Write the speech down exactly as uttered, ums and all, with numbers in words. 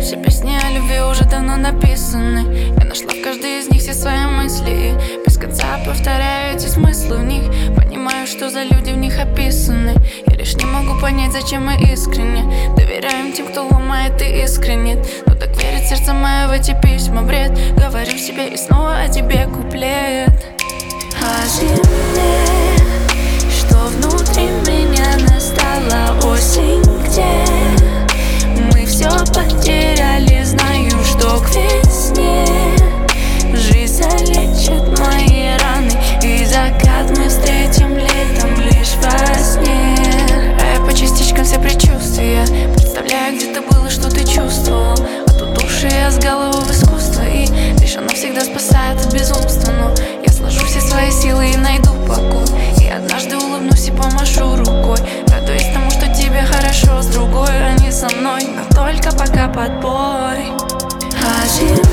Все песни о любви уже давно написаны. Я нашла в каждой из них все свои мысли и без конца повторяю эти смыслы в них. Понимаю, что за люди в них описаны. Я лишь не могу понять, зачем мы искренне доверяем тем, кто ломает и искренне. Но так верит сердце мое в эти письма, бред. Говорю себе и снова о тебе куплет. О зиме, что внутри меня настала осень, где мы все потеряли. Знаю, что к весне жизнь залечит мои раны, и закат мы встретим летом лишь во сне. А я по частичкам все предчувствия представляю, где ты был и что ты чувствовал. А тут души я с головы в искусство, и лишь оно всегда спасает от безумства. Но я сложу все свои силы и найду покой, и однажды улыбнусь и помашу рукой, радуясь тому, что тебе хорошо с другой, а не со мной. Но только пока подбой. А зима